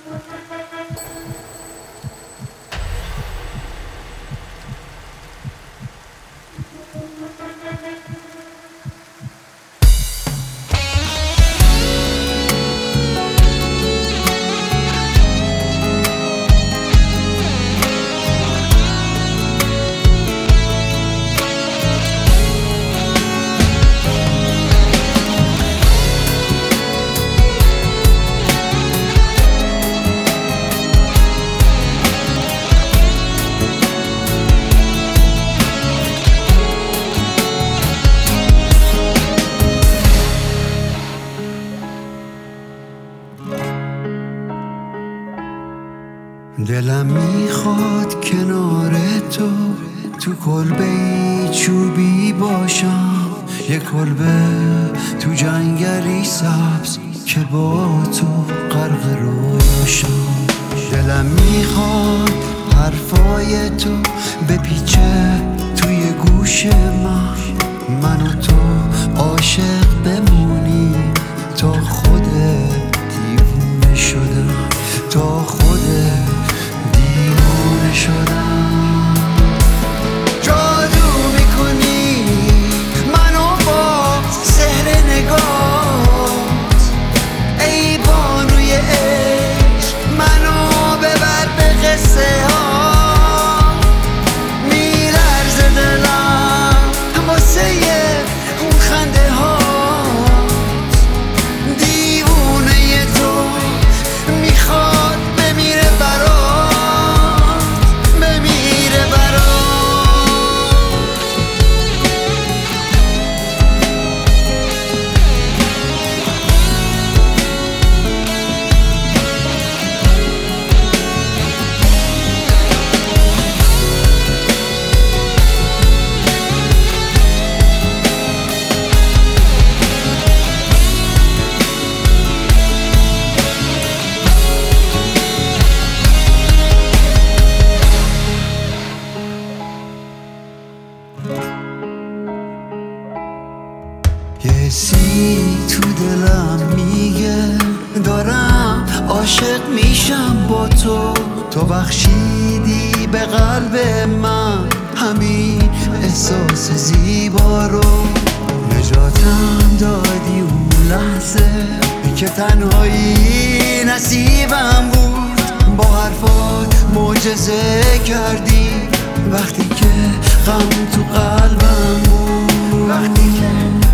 دلم میخواد کنار تو کلبه چوبی باشم، یه کلبه تو جنگلی سبز که با تو غرق رویاشم. دلم میخواد حرفای تو بپیچه توی گوش من و تو عاشق بمونی تا خودت دیوونه شدم، تا خودت دیوونه شدم. جادو میکنی منو با سحر نگات، ای بانوی عشق منو ببر به قصه ها. میلرزه دلم واسه اون خنده ها، دیوونه تو میخواد بمیره برات، بمیره برات. یه حسی تو دلم میگه دارم عاشق میشم با تو. تو بخشیدی به قلب من همین احساس زیبا رو، نجاتم دادی اون لحظه که تنهایی نصیبم بود. با حرفات معجزه کردی وقتی که غم تو قلبم بود، وقتی که